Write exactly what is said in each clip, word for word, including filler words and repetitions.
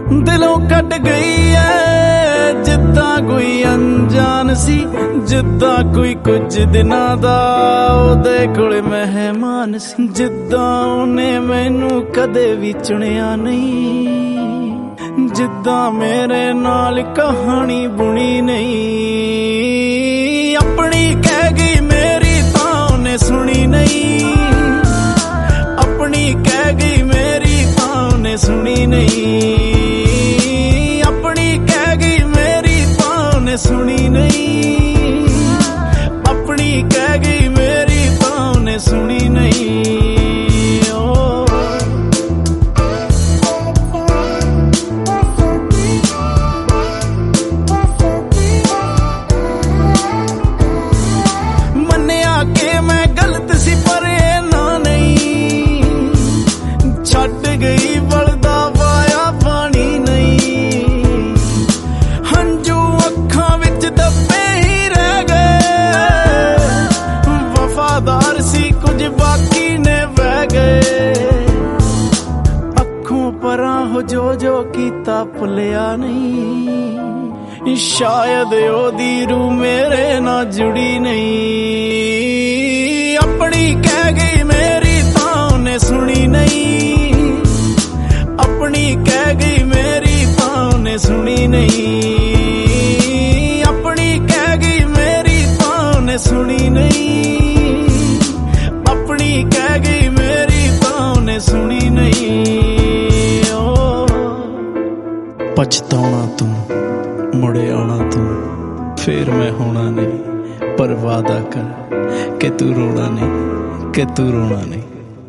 दिलों कट गई है जिद्दा कोई अनजान सी, जिद्दा कोई कुछ दिनां दा ओदे कोल मेहमान सी। जिद्दा ओने मैनू कदे भी चुनिया नहीं, जिद्दा मेरे नाल कहानी बुनी नहीं। अपनी कह गई मेरी तां ओने सुनी नहीं, अपनी कह गई मेरी तां ओने सुनी नहीं। सुनी नहीं, अपनी कह गई मेरी तां ने सुनी नहीं। ओ मन्निया के मैं गलत सी पर ना नहीं, छट गई बलदा पाया पानी नहीं। दबे ही रह गए वफादार सी, कुछ बाकी ने बह गए। अखों परा हो जो जो कीता भुलिया नहीं, शायद ओदी रूह मेरे ना जुड़ी नहीं। अपनी कह गई मेरी तां ने सुनी नहीं, अपनी कह गई मेरी तां ने सुनी नहीं। सुनी नहीं, अपनी कह गई मेरी तां ने सुनी नहीं। ओ पछताउणा तू मुड़े आउणा तू फिर मैं होना नहीं, पर वादा कर कि तू रोना नहीं, कि तू रोना नहीं।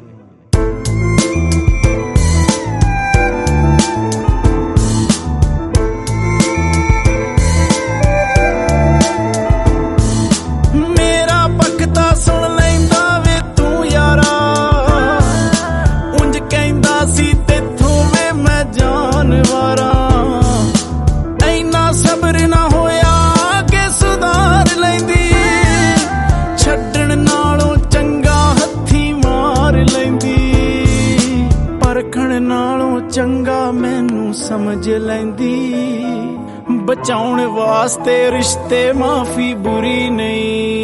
चंगा मैनू समझ लैंदी, बचाउण वास्ते रिश्ते माफी बुरी नहीं।